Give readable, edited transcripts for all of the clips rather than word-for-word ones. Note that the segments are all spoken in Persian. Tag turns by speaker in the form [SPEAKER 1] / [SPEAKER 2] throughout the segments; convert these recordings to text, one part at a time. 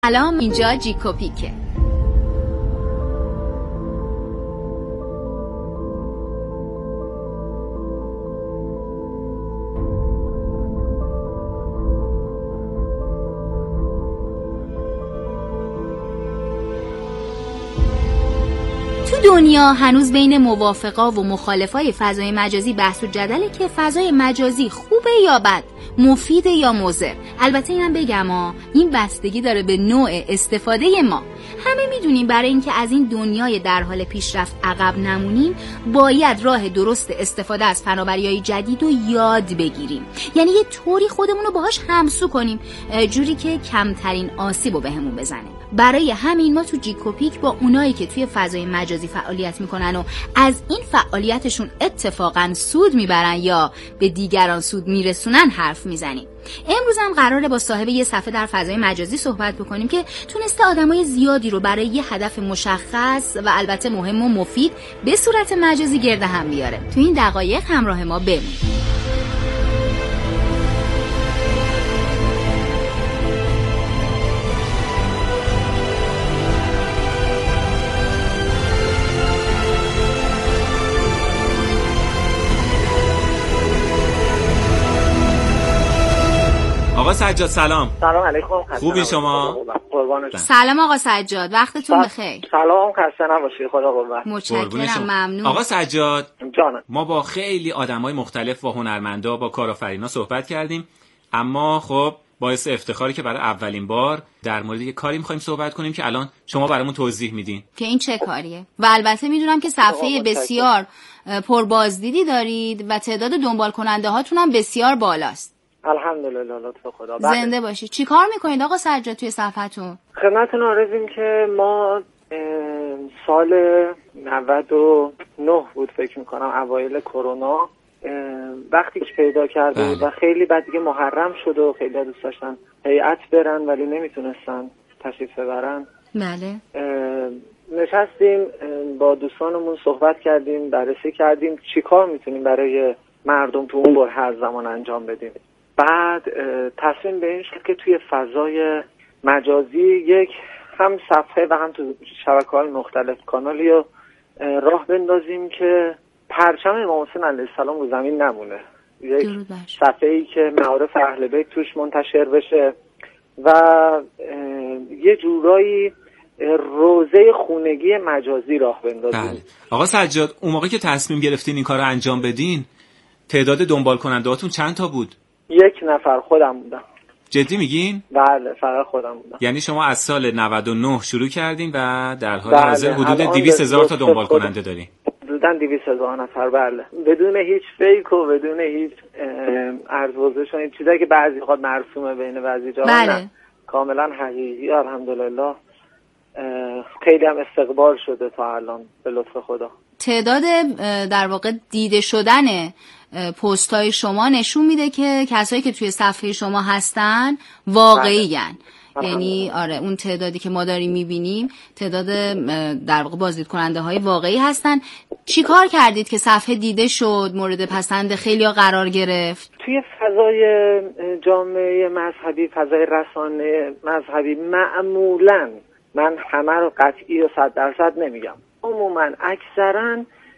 [SPEAKER 1] سلام، اینجا جیکوپیکه. دنیا هنوز بین موافقا و مخالفای فضای مجازی بحث و جدله که فضای مجازی خوبه یا بد، مفیده یا مضر. البته اینم بگم این بستگی داره به نوع استفاده ما. همه میدونیم برای اینکه از این دنیای در حال پیشرفت عقب نمونیم باید راه درست استفاده از فناوری‌های جدید رو یاد بگیریم، یعنی یه طوری خودمون رو باهاش همسو کنیم جوری که کمترین آسیب رو بهمون بزنه. برای همین ما تو جیکوپیک با اونایی که توی فضای مجازی فعالیت میکنن و از این فعالیتشون اتفاقا سود میبرن یا به دیگران سود میرسونن حرف میزنیم. امروز هم قراره با صاحب یه صفحه در فضای مجازی صحبت بکنیم که تونسته آدمای زیادی رو برای یه هدف مشخص و البته مهم و مفید به صورت مجازی گرد هم بیاره. تو این دقایق همراه ما بمونید.
[SPEAKER 2] آقا سجاد سلام.
[SPEAKER 3] سلام علیکم.
[SPEAKER 2] خوبی شما؟
[SPEAKER 3] قربانت.
[SPEAKER 1] سلام آقا سجاد، وقتتون بخیر.
[SPEAKER 3] سلام، خسته نباشی. خدا قوت.
[SPEAKER 1] متشکرم، ممنون.
[SPEAKER 2] آقا سجاد
[SPEAKER 3] جانم،
[SPEAKER 2] ما با خیلی آدمای مختلف و هنرمندا با کارآفرینا صحبت کردیم، اما خب باعث افتخاری که برای اولین بار در مورد یه کاری می‌خوایم صحبت کنیم که الان شما برامون توضیح میدین که
[SPEAKER 1] این چه کاریه. و البته میدونم که صفحه بسیار پربازدیدی دارید و تعداد دنبال کننده هاتون هم بسیار بالاست.
[SPEAKER 3] الحمدلله، لطف خدا.
[SPEAKER 1] زنده باشید. چی کار میکنید آقا سجاد توی صفحتون؟
[SPEAKER 3] خدمتتون عرضیم که ما سال 99 بود فکر میکنم، اوایل کرونا، وقتی که پیدا کرده بود و خیلی بعد دیگه محرم شد و خیلی دوست داشتن هیئت برن ولی نمیتونستن تشریف ببرن.
[SPEAKER 1] بله.
[SPEAKER 3] نشستیم با دوستانمون صحبت کردیم، بررسی کردیم چی کار میتونیم برای مردم تو اون بره زمان انجام بدیم. بعد تصمیم به این شد که توی فضای مجازی یک هم صفحه و هم تو شبکه‌های مختلف کانالی رو راه بندازیم که پرچم امام حسین علیه السلام رو زمین نمونه. یک صفحه‌ای که معارف اهل بیت توش منتشر بشه و یه جورایی روزه خونگی مجازی راه بندازیم.
[SPEAKER 2] بله. آقا سجاد اون موقع که تصمیم گرفتین این کار رو انجام بدین تعداد دنبال کننده هاتون چند تا بود؟
[SPEAKER 3] 1 نفر، خودم بودم.
[SPEAKER 2] جدی میگین؟
[SPEAKER 3] بله، فقط خودم بودم.
[SPEAKER 2] یعنی شما از سال 99 شروع کردین و در حال حاضر حدود 200,000 تا دنبال کننده دارین؟
[SPEAKER 3] حدوداً 200,000 نفر. بله، بدون هیچ فیک و بدون هیچ ارزوازش و این چیزایی که بعضی وقت مرسومه بین بعضی جاها.
[SPEAKER 1] بله.
[SPEAKER 3] کاملا حقیقی. الحمدلله خیلی هم استقبال شده تا الان به لطف خدا.
[SPEAKER 1] تعداد در واقع دیده شدن پست‌های شما نشون میده که کسایی که توی صفحه شما هستن واقعی‌ان. یعنی آره، اون تعدادی که ما داریم میبینیم تعداد در واقع بازدید کننده های واقعی هستن. چی کار کردید که صفحه دیده شد، مورد پسند خیلی‌ها قرار گرفت؟
[SPEAKER 3] توی فضای جامعه مذهبی، فضای رسانه مذهبی، معمولاً من همه رو قطعی و 100% نمیگم، عموماً اکثراً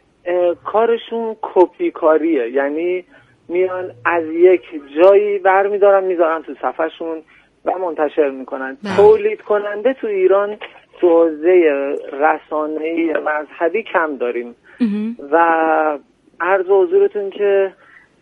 [SPEAKER 3] کارشون کپی کاریه. یعنی میان از یک جایی برمیدارن میذارن تو صفحهشون و منتشر میکنن. تولید کننده تو ایران تو حوزه رسانه‌ای مذهبی کم داریم و عرض حضورتون که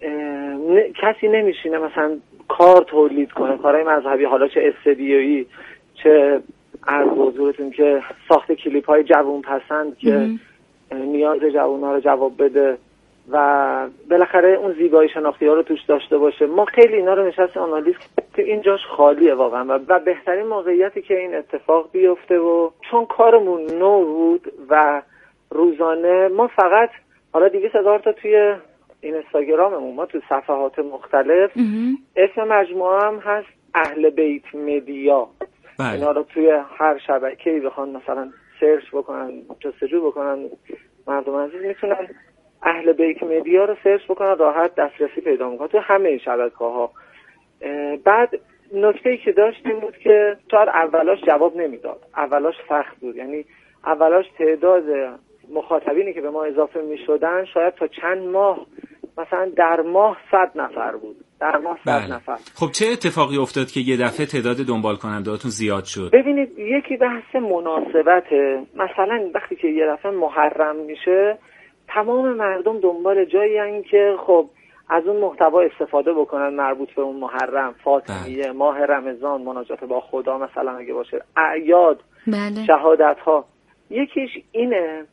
[SPEAKER 3] کسی نمیشینه مثلا کار تولید کنه، کارهای مذهبی، حالا چه استدیویی چه عرض حضورتون که ساخت کلیپ های جوون پسند که نیاز جوونا رو جواب بده و بالاخره اون زیبایی شناختی ها رو توش داشته باشه. ما خیلی اینا رو نشستیم آنالیز که این جاش خالیه واقعا و بهترین موقعیتی که این اتفاق بیفته. و چون کارمون نو بود و روزانه ما فقط حالا 200,000 تا توی این اینستاگراممون، ما تو صفحات مختلف اسم مجموعه هم هست اهل بیت مدیا. اینا رو توی هر شبکه‌ای بخوان مثلا سرچ بکنن، جستجو بکنن، مردم عزیز میتونن اهل بیت مدیا رو سرچ بکنن، راحت دسترسی پیدا میکنن تو همه شبکه‌ها. بعد نکته‌ای که داشت این بود که شاید اولاش جواب نمیداد، اولاش سخت بود، یعنی اولاش تعداد مخاطبینی که به ما اضافه میشدن شاید تا چند ماه، مثلا در ماه 100 نفر بود، در ماه 100 نفر.
[SPEAKER 2] خب چه اتفاقی افتاد که یه دفعه تعداد دنبال کننده‌هاتون زیاد شد؟
[SPEAKER 3] ببینید یکی بحث مناسبته. مثلا وقتی که یه دفعه محرم میشه تمام مردم دنبال جایی هستن که خب از اون محتوا استفاده بکنن مربوط به اون محرم، فاطمیه، ماه رمضان، مناجات با خدا مثلا اگه باشه، اعیاد، شهادت ها. یکیش اینه،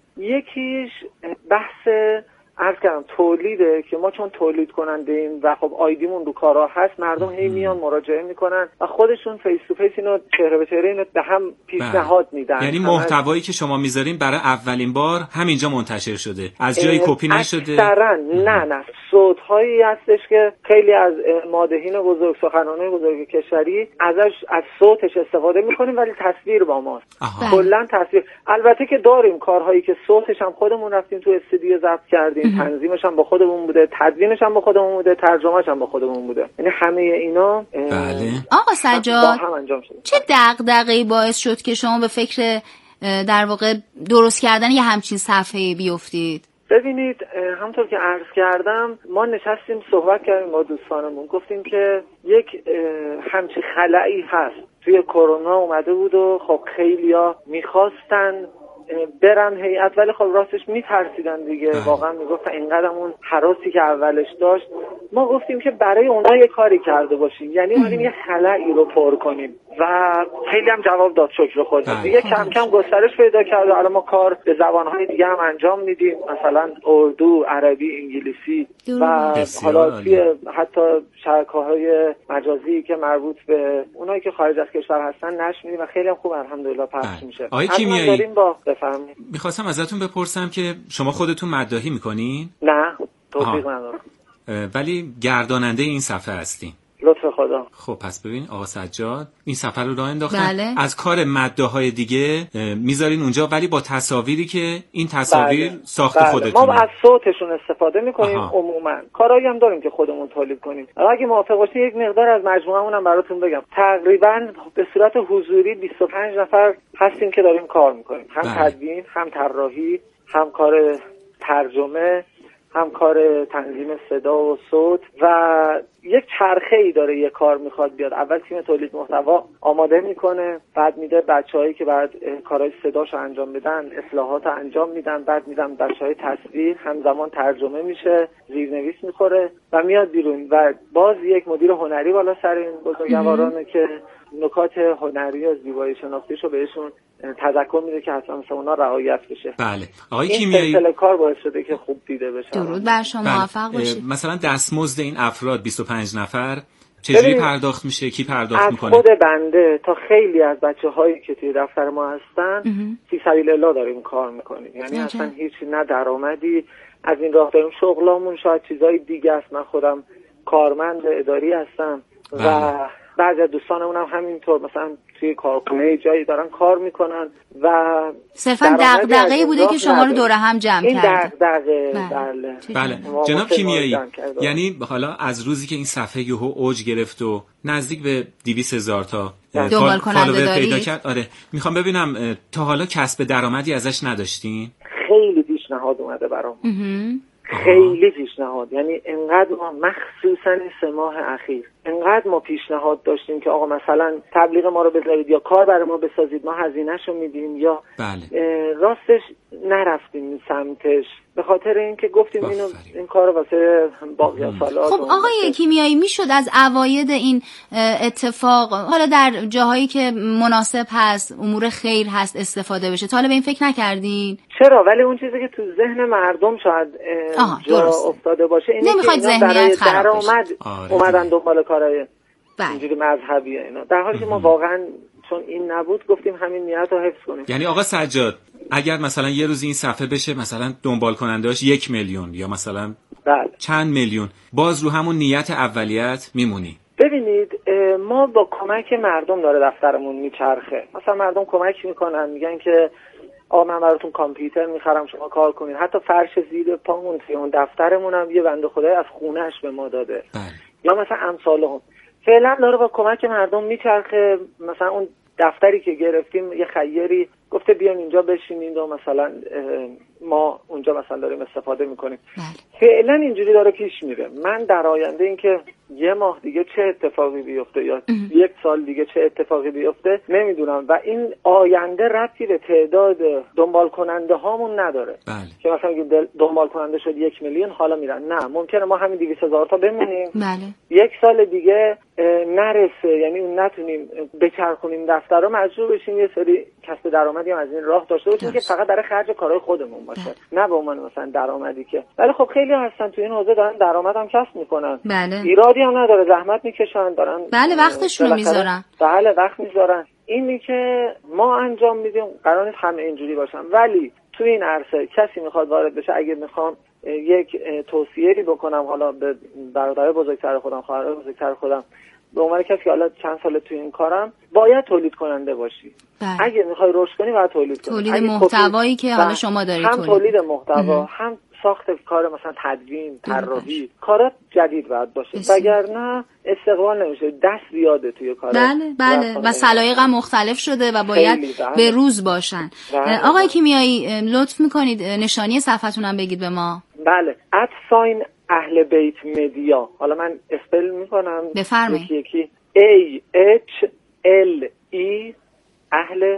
[SPEAKER 3] یکیش بحث عرض کردم تولیده که ما چون تولید کننده ایم و خب آیدیمون رو کارا هست، مردم هی میان مراجعه میکنن و خودشون فیس تو فیس اینو چهره به چهره اینو به هم پیشنهاد میدن.
[SPEAKER 2] یعنی محتوایی که شما میذارین برای اولین بار همینجا منتشر شده، از جایی کپی نشده؟
[SPEAKER 3] نه صوت‌هایی هستش که خیلی از مادحین بزرگ، سخنرانای بزرگ کشوری از صوتش استفاده میکنیم ولی تصویر با ماست. کلا تصویر. البته که داریم کارهایی که صوتش هم خودمون رفتیم تو استودیو ضبط کردیم، تنظیمش هم با خودمون بوده، تدوینش هم با خودمون بوده، ترجمهش هم با خودمون بوده. یعنی همه اینا
[SPEAKER 2] بله.
[SPEAKER 1] آقا سجاد چه دغدغه‌ای باعث شد که شما به فکر در واقع درست کردن یه همچین صفحه‌ای بیفتید؟
[SPEAKER 3] ببینید همونطور که عرض کردم ما نشستیم صحبت کردیم با دوستانمون، گفتیم که یک همچین خلایی هست توی کرونا اومده بود و خب خیلیا میخواستن برن هیئت ولی خب راستش میترسیدن دیگه، واقعا میگفتن اینقدر اون هراسی که اولش داشت. ما گفتیم که برای اونها یه کاری کرده باشیم، یعنی اومدیم یه خلایی رو پر کنیم و خیلی هم جواب داد، شکر خدا. دیگه کم کم گسترش پیدا کرد و الان ما کار به زبانهای دیگه هم انجام میدیم، مثلا اردو، عربی، انگلیسی و حالا توی حتی شبکه‌های مجازی که مربوط به اونایی که خارج از کشور هستن نشر میدیم و خیلی هم خوب الحمدلله پخش میشه.
[SPEAKER 2] آقای کیمیایی میخواستم ازتون بپرسم که شما خودتون مداحی میکنین؟
[SPEAKER 3] نه توفیق ندارم،
[SPEAKER 2] ولی گرداننده این صفحه هستین.
[SPEAKER 3] لطف خدا.
[SPEAKER 2] خب پس ببین آقا سجاد این سفر رو راه انداختن.
[SPEAKER 1] بله.
[SPEAKER 2] از کار مداح‌های دیگه میذارین اونجا ولی با تصاویری که این تصاویر ساخت خودتونه.
[SPEAKER 3] ما از صوتشون استفاده میکنیم. عموما کارهایی هم داریم که خودمون تولید کنیم. اگه موافق باشید یک مقدار از مجموعه‌مون هم براتون بگم. تقریبا به صورت حضوری 25 نفر هستیم که داریم کار میکنیم، هم تدوین، هم طراحی، هم کار ترجمه، هم کار تنظیم صدا و صوت و یک چرخه‌ای داره. یه کار میخواد بیاد، اول تیم تولید محتوا آماده میکنه، بعد میده بچه‌هایی که بعد کارهای صداشو انجام بدن، اصلاحات انجام میدن، بعد میدن بچه‌های تصویر، همزمان ترجمه میشه، زیرنویس میخوره و میاد بیرون و باز یک مدیر هنری بالا سر این بزرگوارانه که نکات هنری و زیبایی شناختیشو بهشون تذکر میده که حتما مثلا اونا رعایت بشه.
[SPEAKER 2] بله. آقای کیمیایی
[SPEAKER 3] این کار باعث شده که خوب دیده بشه.
[SPEAKER 1] درود بر شما، موفق باشید.
[SPEAKER 2] مثلا دستمزد این افراد 25 نفر چجوری پرداخت میشه؟ کی پرداخت میکنه؟
[SPEAKER 3] از خود بنده تا خیلی از بچه‌هایی که توی دفتر ما هستن فی سبیل الله داریم کار میکنیم، یعنی اصلا هیچ نه درآمدی از این راه داریم. شغلامون شاید چیزای دیگه است. من خودم کارمند اداری هستم و بعضی از دوستانمون هم همینطور، مثلا توی کارخونه جایی دارن کار میکنن و
[SPEAKER 1] صرفا دغدغه‌ای بوده که شما رو دوره هم جمع کرده.
[SPEAKER 3] این دغدغه.
[SPEAKER 2] بله. جناب کیمیایی، یعنی حالا از روزی که این صفحه یهو اوج گرفت و نزدیک به 200,000 تا
[SPEAKER 1] دنبال کننده
[SPEAKER 2] پیدا کرد، آره میخوام ببینم تا حالا کسب درآمدی ازش نداشتین؟
[SPEAKER 3] خیلی پیشنهاد اومده برام، خیلی پیشنهاد، یعنی انقدر ما مخصوصا 3 ماه اخیر انقدر ما پیشنهاد داشتیم که آقا مثلا تبلیغ ما رو بذارید یا کار برای ما بسازید، ما هزینه‌شو میدیم، یا راستش نرفتیم سمتش به خاطر اینکه گفتیم این کارو واسه باقی سالات.
[SPEAKER 1] خب آقای کیمیایی، میشد از عواید این اتفاق حالا در جاهایی که مناسب هست، امور خیر هست، استفاده بشه؟ تا حالا به این فکر نکردین؟
[SPEAKER 3] چرا؟ ولی اون چیزی که تو ذهن مردم شاید جا افتاده باشه اینه
[SPEAKER 1] نمیخواید
[SPEAKER 3] که
[SPEAKER 1] ذهنیت خراب بشه.
[SPEAKER 3] اومدن دنبال کارهای اینجوری مذهبی اینا، در حالی که ما واقعا چون این نبود گفتیم همین نیت رو حفظ کنیم.
[SPEAKER 2] یعنی آقا سجاد اگر مثلا یه روز این صفحه بشه مثلا دنبال کنندهاش 1 میلیون یا مثلا چند میلیون، باز رو همون نیت اولیت میمونی؟
[SPEAKER 3] ببینید ما با کمک مردم داره دفترمون میچرخه. مثلا مردم کمک میکنن، میگن که آقا من براتون کامپیوتر میخرم شما کار کنید. حتی فرش زیر پامون توی اون دفترمون هم یه بنده خدای از خونهش به ما داده. یا مثلا امثال هم فعلا داره با کمک مردم میچرخه. مثلا اون دفتری که گرفتیم یه خیری گفته بیان اینجا بشینید و مثلا ما اونجا مثلا داریم استفاده میکنیم. فعلا اینجوری داره پیش میره. من در آینده این که یه ماه دیگه چه اتفاقی بیفته یا یک سال دیگه چه اتفاقی بیفته نمیدونم و این آینده ربطی به تعداد دنبال کننده هامون نداره. که مثلا دنبال کننده شد 1 میلیون حالا میرن، نه، ممکنه ما همین 200,000 تا بمونیم. یک سال دیگه نرسه، یعنی نتونیم بچرخونیم دفتر رو، مجبور بشیم یه سری کسب درآمدی هم از این راه داشته باشیم که فقط برای خرج کارهای خودمون باشه، نه به عنوان مثلا درآمدی که. ولی خب خیلی هستن تو این حوزه دارن درآمد هم کسب میکنن. ایرادی هم نداره، زحمت میکشن، دارن
[SPEAKER 1] وقتشون رو میذارن.
[SPEAKER 3] وقت میذارن. اینی که ما انجام میدیم قرار نیست همه اینجوری باشن، ولی تو این عرصه کسی میخواد وارد بشه، اگه میخوام یک توصیه‌ای بکنم حالا به برادرای بزرگتر خودم، خواهرای بزرگتر خودم، به عنوان کسی که حالا چند سال تو این کارم، باید تولید کننده باشی. اگه میخوای رشد کنی باید تولید کنی.
[SPEAKER 1] تولید محتوایی که حالا شما دارید،
[SPEAKER 3] هم تولید محتوا، هم ساخت کار مثلا تدوین، طراحی، کارات جدید باید باشه، وگرنه استقبال نمیشه. دست زیاده توی کار.
[SPEAKER 1] بله و سلایق هم مختلف شده و باید به روز باشن. آقای کیمیایی لطف میکنید نشانی صفحتون هم بگید به ما.
[SPEAKER 3] بله، اهل بیت مدیا. حالا من اسپل میکنم،
[SPEAKER 1] بفرمایید.
[SPEAKER 3] یکی AHLE اهل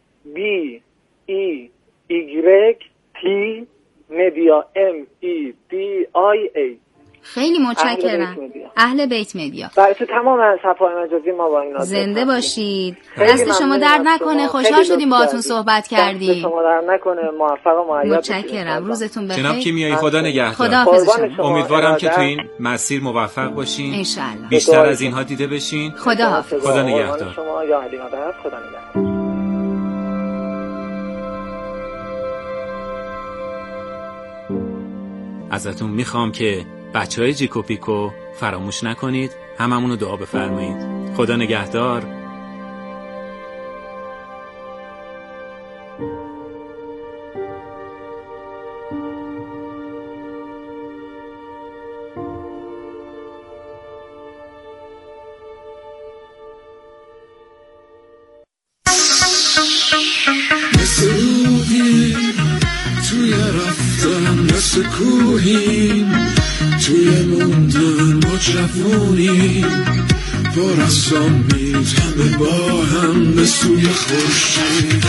[SPEAKER 3] BEYT مدیا MEDIA.
[SPEAKER 1] خیلی متشکرم. اهل بیت مدیا.
[SPEAKER 3] برای تو تمام صفحات مجازی ما با اینا
[SPEAKER 1] زنده باشید. دست شما درد نکنه. خوشحال شدیم باهاتون صحبت کردیم.
[SPEAKER 3] دست شما درد نکنه. موفق و مؤید باشید.
[SPEAKER 1] متشکرم. روزتون بخیر.
[SPEAKER 2] جناب کیمیایی خدا نگهدار.
[SPEAKER 1] خداحافظ.
[SPEAKER 2] امیدوارم که تو این مسیر موفق باشین.
[SPEAKER 1] ان شاء الله.
[SPEAKER 2] بیشتر از اینها دیده بشین.
[SPEAKER 1] خداحافظ.
[SPEAKER 2] خدا نگهدار.
[SPEAKER 3] شما یا علی مدد. خدا نگهدار.
[SPEAKER 2] ازتون میخوام که بچهای جیکوپیکو فراموش نکنید، هممونو دعا بفرمایید. خدا نگهدار.
[SPEAKER 4] مثل کوهیم توی موندن ما جوونیم، با رسامید همه با هم به سوی خورشید.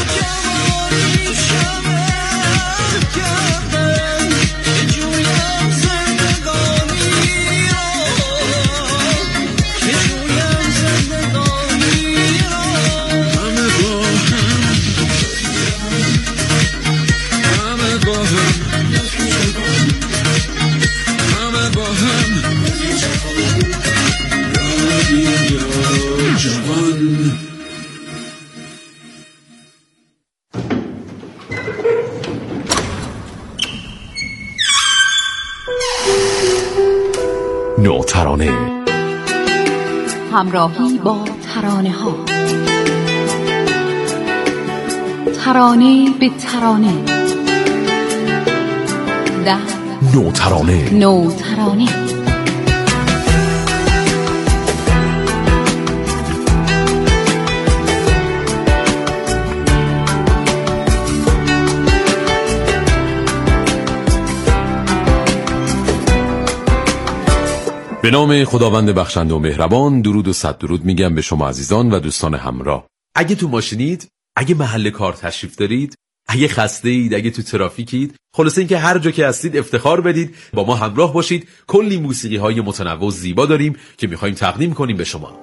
[SPEAKER 5] نوترانه،
[SPEAKER 6] همراهی با ترانه ها، ترانه به ترانه،
[SPEAKER 5] نوترانه. به نام خداوند بخشنده و مهربان. درود و صد درود میگم به شما عزیزان و دوستان همراه. اگه تو ماشینید، اگه محل کار تشریف دارید، اگه خسته اید، اگه تو ترافیکید، خلاصه اینکه هر جا که هستید افتخار بدید، با ما همراه باشید. کلی موسیقی های متنوع و زیبا داریم که میخوایم تقدیم کنیم به شما.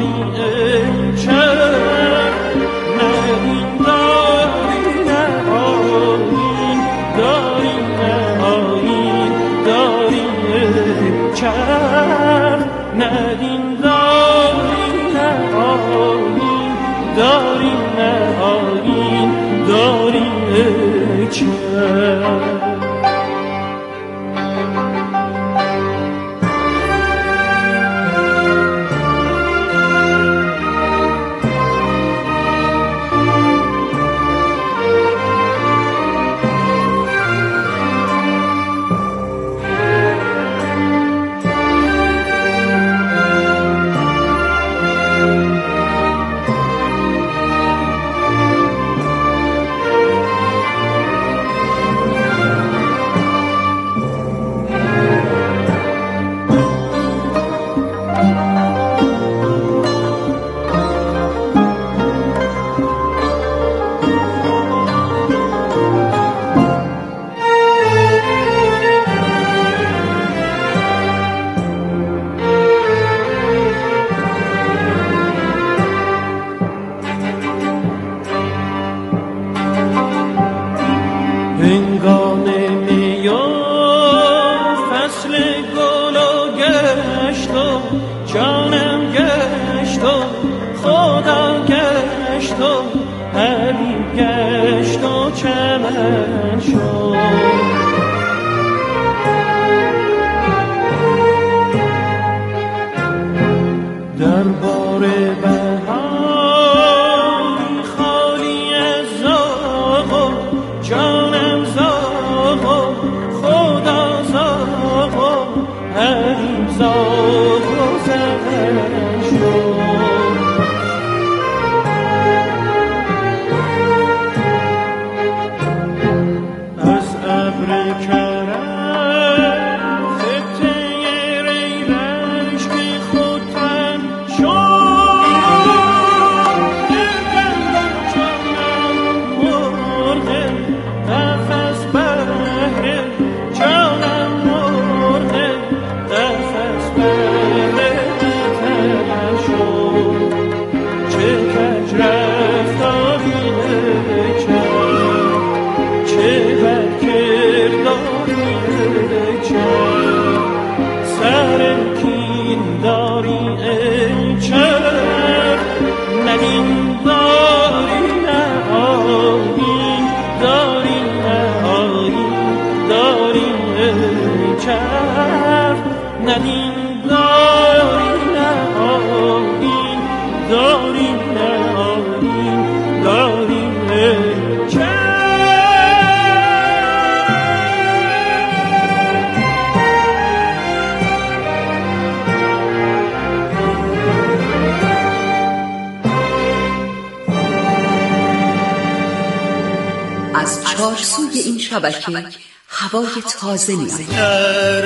[SPEAKER 6] از چارسوی این شبکه هوای تازه می‌آید.
[SPEAKER 7] در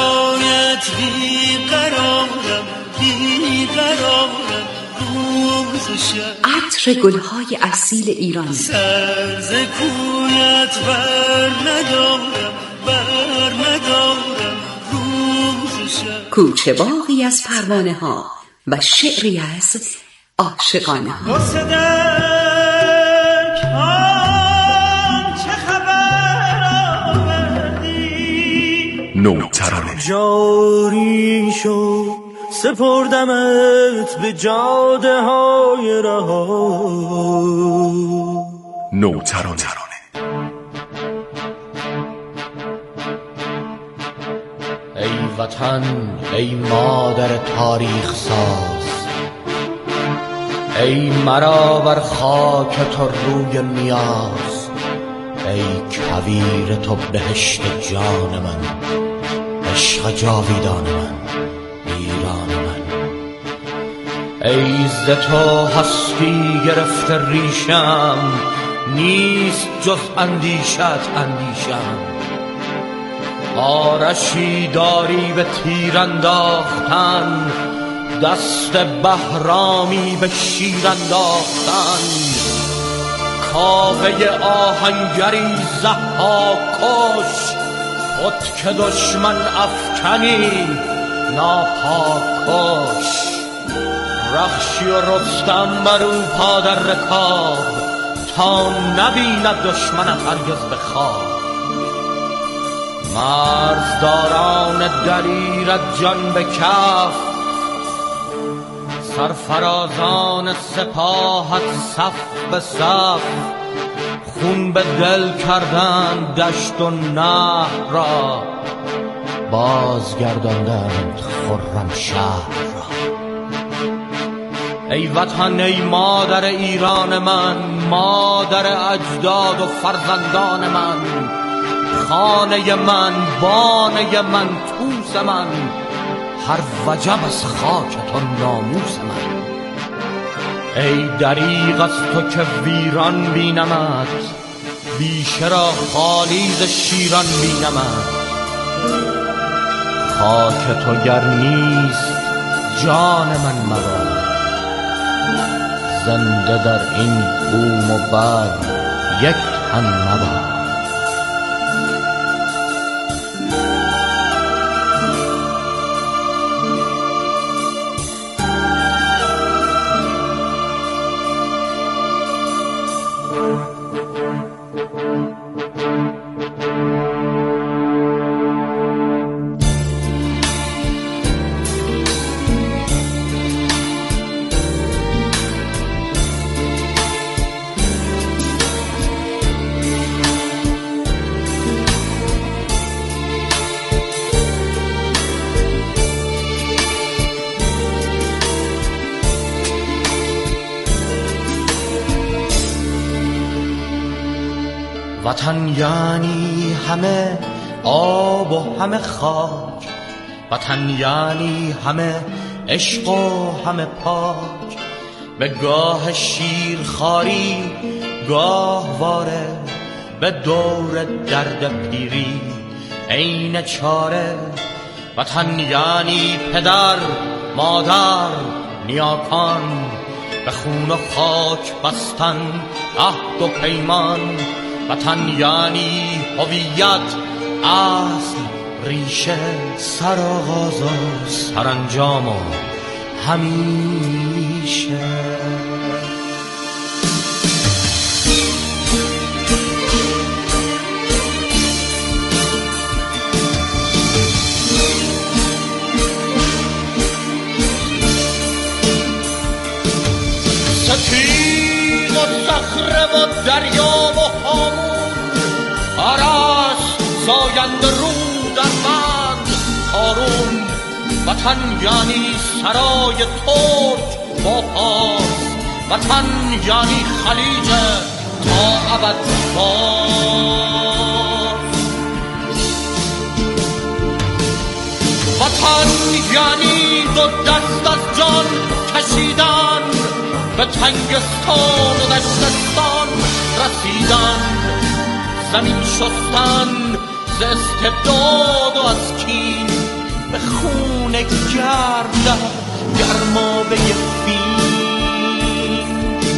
[SPEAKER 7] هوایت بی‌قرارم روز و شب.
[SPEAKER 6] عطر گل‌های اصیل ایرانی.
[SPEAKER 7] سر ز کویت بر ندارم روز و شب.
[SPEAKER 6] کوچه باغی از پروانه‌ها و شعری از عاشقانه‌ها.
[SPEAKER 5] نوترانه
[SPEAKER 7] جاری شو سپردمت به جاده های رها.
[SPEAKER 5] نوترانه
[SPEAKER 8] ای وطن ای مادر تاریخ ساز، ای مرا بر خاک تو روی نیاز، ای کویر تو بهشت جان من، عشق جاویدان من، ایران من. ای ز تو هستی گرفته ریشم، نیست جز اندیشم. آرشی داری به تیر انداختن، دست بهرامی به شیر انداختن. کاوه آهنگری ضحاکش، خود که دشمن افکنی ناپاک کش. رخشی و رستم بر او پا در رکاب، تا نبیند دشمنت هرگز به خواب. مرزداران دلیرت جان به کف، سرفرازان سپاهت صف به صف. خون به دل کردند دشت و نهر را، بازگرداندند خرم شهر را. ای وطن ای مادر ایران من، مادر اجداد و فرزندان من، خانه من، بانه من، توس من، هر وجب از خاکت و ناموس من. ای دریغ از تو که ویران بینمت، بیشه را خالیز شیران بینمت. خاک تو گر نیست جان من مرا، زنده در این بوم و بر یک تن مباد. وطن یعنی همه آب و همه خاک، وطن یعنی همه عشق و همه پاک. به گاه شیرخواری گاه واره، به دور درد پیری عین چاره. وطن یعنی پدر مادر نیاکان، به خون و خاک بستن عهد و پیمان. وطن یعنی هویت، اصل، ریشه، سرآغاز و سرانجام و همیشه. سپید و صخره و دریا و هامون، آرش زاینده رو در بند هارون. وطن یعنی سرای ترک با پاس، وطن یعنی خلیج تا ابد باز. وطن یعنی دو دست از جان کشیدن، به تنگستان و دشتستان رسیدن. زمین شستن ز استبداد و از کین، به خون گرد گرمابه فین.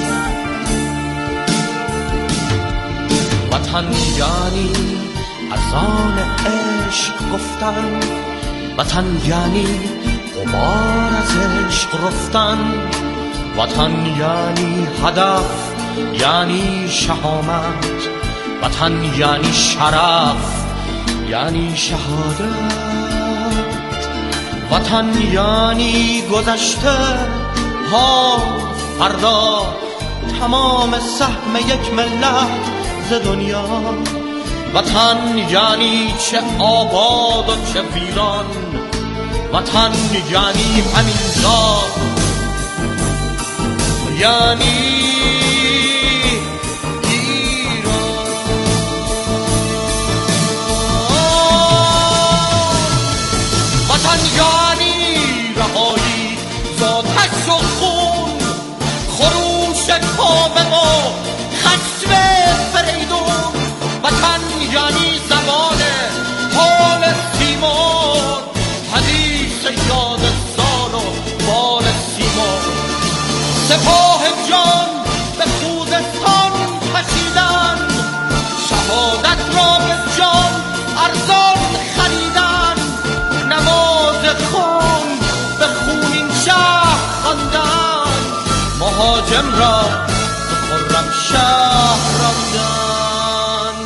[SPEAKER 8] وطن یعنی اذان عشق گفتن، وطن یعنی غبار از عشق رفتن. وطن یعنی هدف، یعنی شهامت، وطن یعنی شرف، یعنی شهادت. وطن یعنی گذشته ها فردا، تمام سهم یک ملت ز دنیا. وطن یعنی چه آباد و چه ویران، وطن یعنی همینجا، یعنی یعنی رهایی ذاتش و خون، خروش کامل و خشم فریدون. وطن یعنی زبان حال سیمون، حدیث یاد سال و بال سیمون. سپاه جان به خوزستان کشیدن، شهادت را به جان ارزان خریدن. نماز خون به خونین شهر خواندن، مهاجم را به خرم شهر راندن.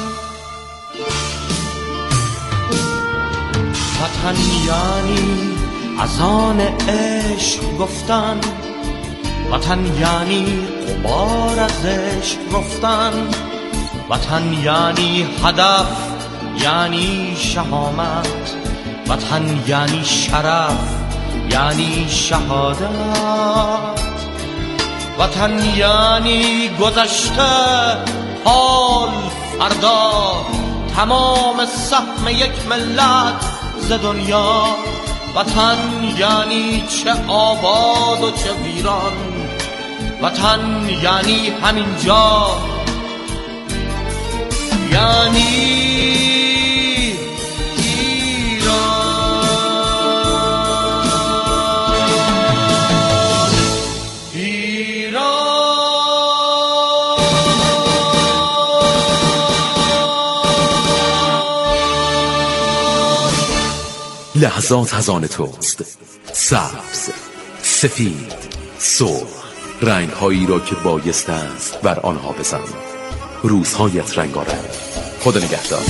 [SPEAKER 8] وطن یعنی از آن عشق گفتن، وطن یعنی غبار از عشق رفتن، وطن یعنی هدف یعنی شهامت، وطن یعنی شرف یعنی شهادت، وطن یعنی گذشته حال فردا، تمام سهم یک ملت ز دنیا. وطن یعنی چه آباد و چه ویران، وطن یعنی همینجا، یعنی
[SPEAKER 5] لحظات از آن توست، سبز، سفید، سرخ، رنگ‌هایی را که بایسته است بر آنها بزن. روزهایت رنگارنگ. خدا نگهدار.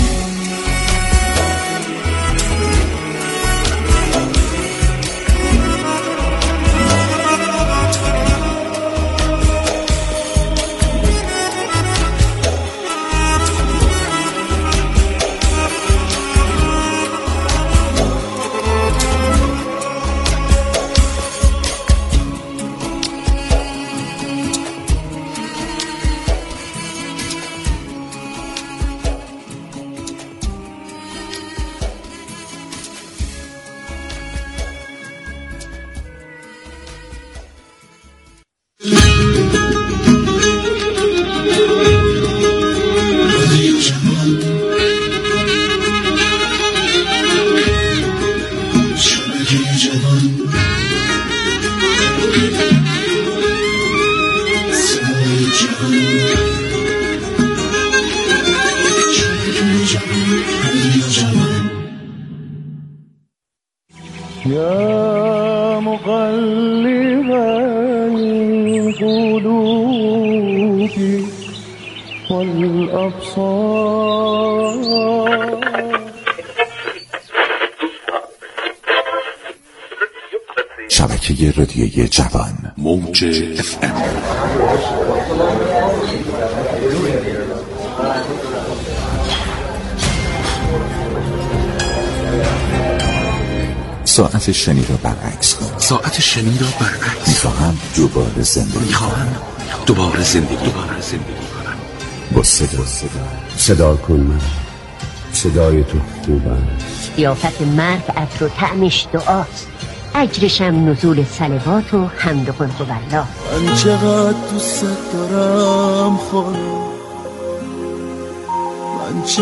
[SPEAKER 7] يا مقلب القلوب والأبصار.
[SPEAKER 9] شبکه رادیویی جوان موج FM. ساعت شنی را برعکس کن.
[SPEAKER 5] ساعت شنی را برعکس.
[SPEAKER 9] میخواهم دوباره زندگی کنم.
[SPEAKER 5] دوباره زندگی کنم.
[SPEAKER 9] با صدا کن من. صدای تو خوب است.
[SPEAKER 10] قیافت مرگ عطر و طعمش دعاست، اجرشم نزول صلوات و حمد و قل هوالله.
[SPEAKER 7] من چقدر دوست دارم خدا، من